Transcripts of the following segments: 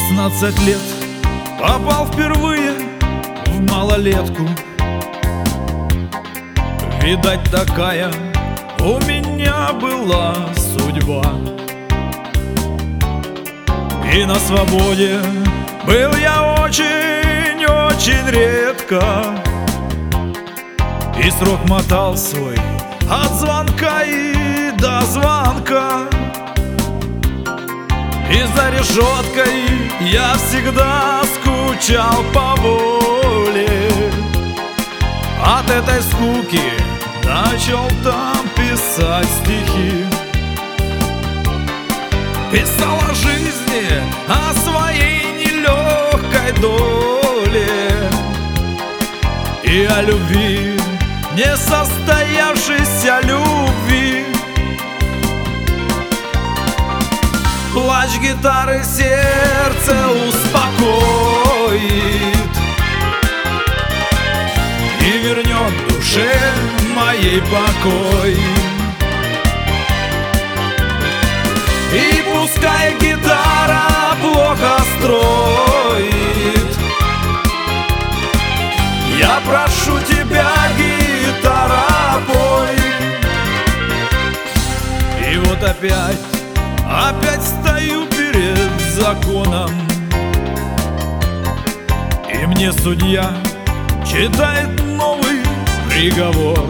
16 лет попал впервые в малолетку. Видать, такая у меня была судьба. И на свободе был я очень-очень редко, и срок мотал свой от звонка и до звонка. И за решеткой я всегда скучал по воле. От этой скуки начал там писать стихи. Писал о жизни, о своей нелегкой доле и о любви, несостоявшейся любви. Плач гитары сердце успокоит и вернет душе моей покой. И пускай гитара плохо строит, я прошу тебя, гитара, пой. И вот опять стою перед законом, и мне судья читает новый приговор.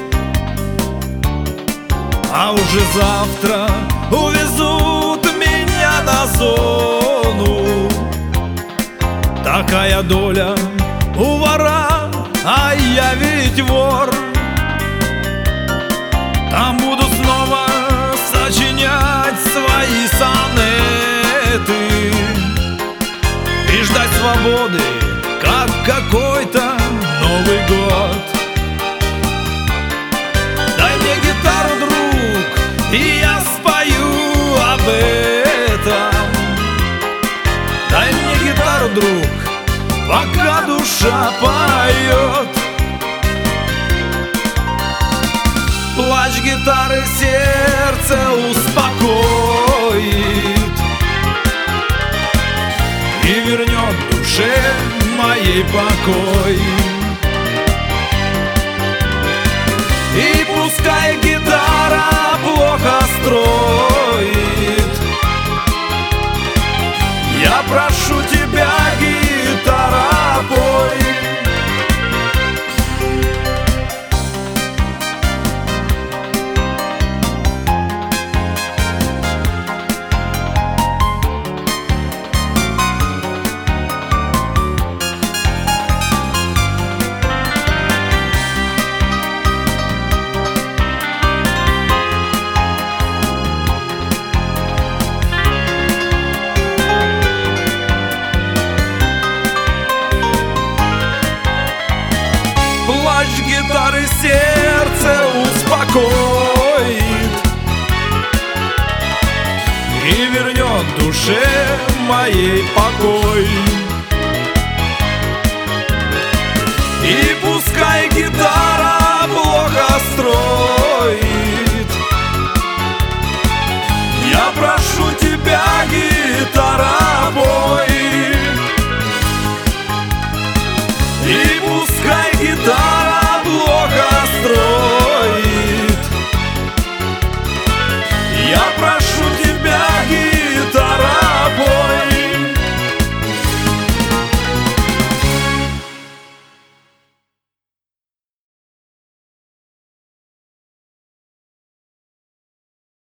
А уже завтра увезут меня на зону. Такая доля у вора, а я ведь вор. Там буду снова сочинять свои сонеты и ждать свободы, как какой-то Новый год. Дай мне гитару, друг, и я спою об этом. Дай мне гитару, друг, пока душа поет. Плач гитары сердце успокоит и вернет душе моей покой. И пускай гитара плохо строит, я прошу тебя, гитара, пой. Плач гитары сердце успокоит и вернет душе моей покой. И пускай гитара плохо строит,